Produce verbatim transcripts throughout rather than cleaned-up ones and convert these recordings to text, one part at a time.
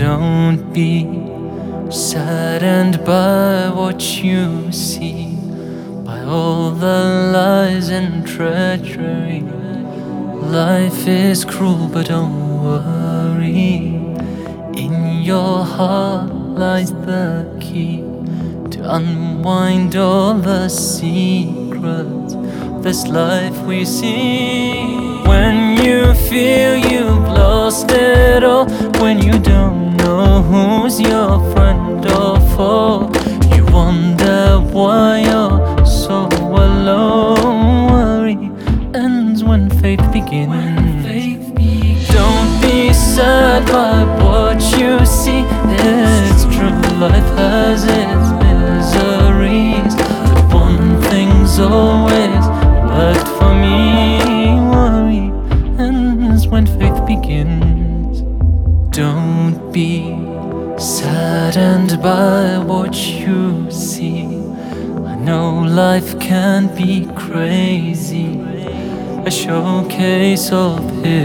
Don't be saddened by what you see, by all the lies and treachery. Life is cruel, but don't worry. In your heart lies the key to unwind all the secrets of this life we see. When you feel you've lost it all, when you don't know who's your friend or foe, you wonder why you're so alone. Worry ends when faith begins. Don't be sad by what you see. It's true, life has its miseries, but one thing's always worked for me. Worry ends when faith begins. Don't be saddened by what you see. I know life can be crazy, a showcase of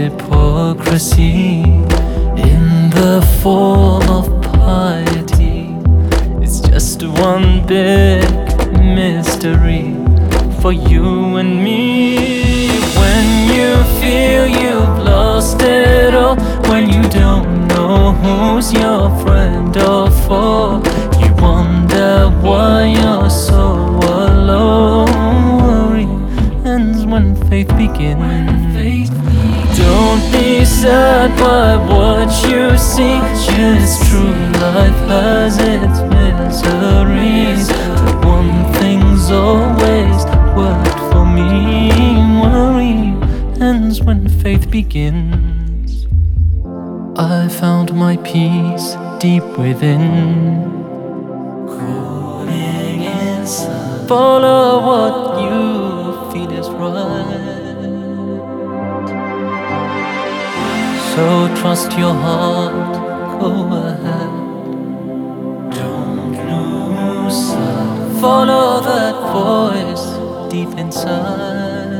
hypocrisy in the form of piety. It's just one big mystery for you and me. When you feel you've lost it all, when you don't know who's your friend or foe, you wonder why you're so alone. Worry ends when faith begins. Don't be sad by what you see. It's true, life has its miseries, but one thing's always worked for me. Worry ends when faith begins. I found my peace deep within. Cooling inside. Follow what you feel is right. So trust your heart, go ahead. Don't lose sight. Follow that voice deep inside.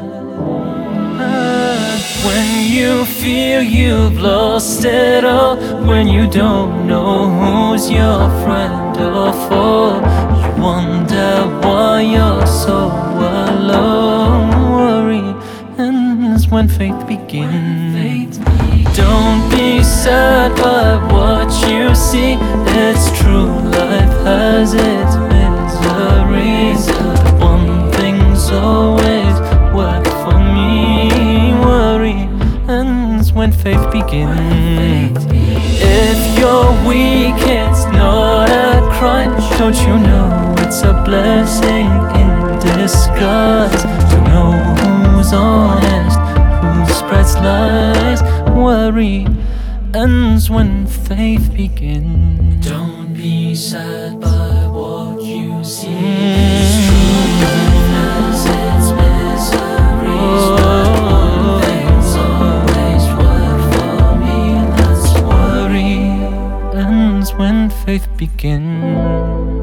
When you feel you've lost it all, when you don't know who's your friend or foe, you wonder why you're so alone. Worry ends when faith begins. Don't be sad by what you see. It's true, life has its miseries, but one thing's always worked for me. Worry ends when faith begins. If you're weak, it's not a crime. Don't you know it's a blessing in disguise to know who's honest, who spreads lies. Worry ends when faith begins. Don't be sad by what you see. It's true, life has its miseries, but one thing's always worked for me. That's worry ends when faith begins.